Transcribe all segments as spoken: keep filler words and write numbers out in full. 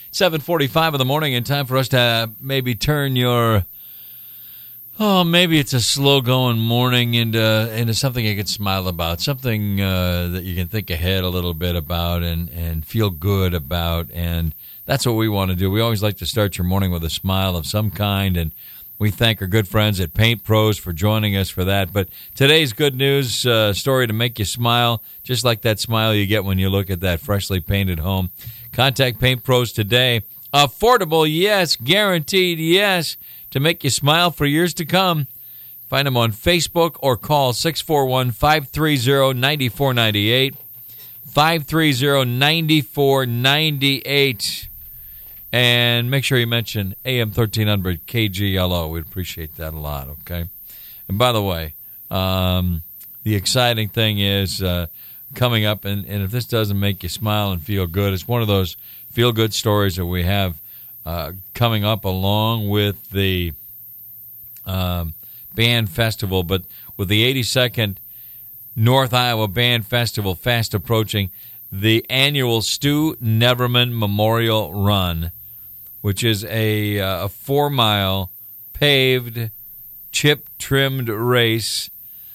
seven forty-five in the morning, and time for us to maybe turn your, oh, maybe it's a slow-going morning into into something you can smile about, something uh, that you can think ahead a little bit about and, and feel good about, and that's what we want to do. We always like to start your morning with a smile of some kind, and we thank our good friends at Paint Pros for joining us for that. But today's good news uh, story to make you smile, just like that smile you get when you look at that freshly painted home. Contact Paint Pros today. Affordable, yes. Guaranteed, yes. To make you smile for years to come. Find them on Facebook or call six four one, five three zero, nine four nine eight. five three zero, nine four nine eight. And make sure you mention A M thirteen hundred K G L O. We'd appreciate that a lot, okay? And by the way, um, the exciting thing is uh, coming up, and, and if this doesn't make you smile and feel good, it's one of those feel-good stories that we have uh, coming up along with the um, band festival. But with the eighty-second North Iowa Band Festival fast approaching, the annual Stu Neverman Memorial Run, which is a, uh, a four-mile paved, chip-trimmed race,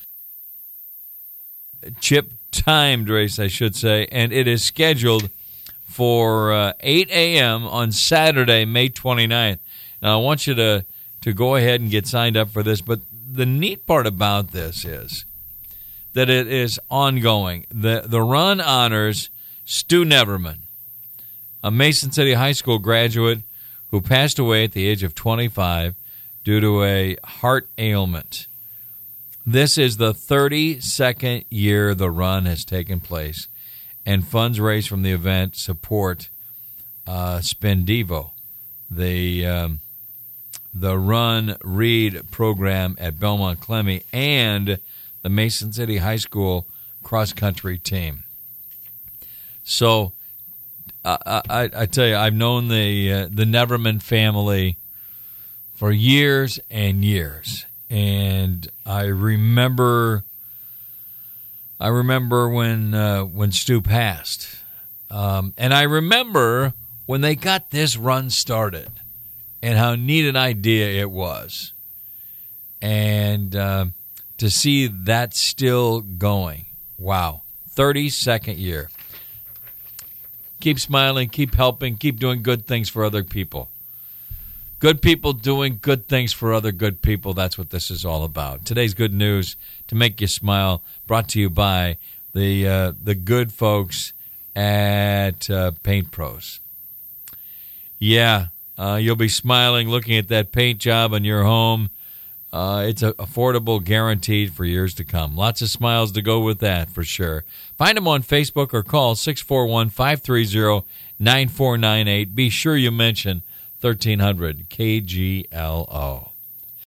chip-timed race, I should say, and it is scheduled for uh, eight a.m. on Saturday, May twenty-ninth. Now, I want you to, to go ahead and get signed up for this, but the neat part about this is that it is ongoing. The, the run honors Stu Neverman, a Mason City High School graduate who passed away at the age of twenty-five due to a heart ailment. This is the thirty-second year the run has taken place, and funds raised from the event support uh, Spendivo, the um, the Run Read program at Belmont Clemmy, and the Mason City High School cross-country team. So, I, I, I tell you, I've known the uh, the Neverman family for years and years, and I remember, I remember when uh, when Stu passed, um, and I remember when they got this run started, and how neat an idea it was, and uh, to see that still going, wow, thirty-second year. Keep smiling, keep helping, keep doing good things for other people. Good people doing good things for other good people, that's what this is all about. Today's good news to make you smile, brought to you by the uh, the good folks at uh, Paint Pros. Yeah, uh, you'll be smiling looking at that paint job on your home. Uh, it's a, affordable, guaranteed for years to come. Lots of smiles to go with that, for sure. Find them on Facebook or call six four one, five three zero, nine four nine eight. Be sure you mention thirteen hundred K G L O.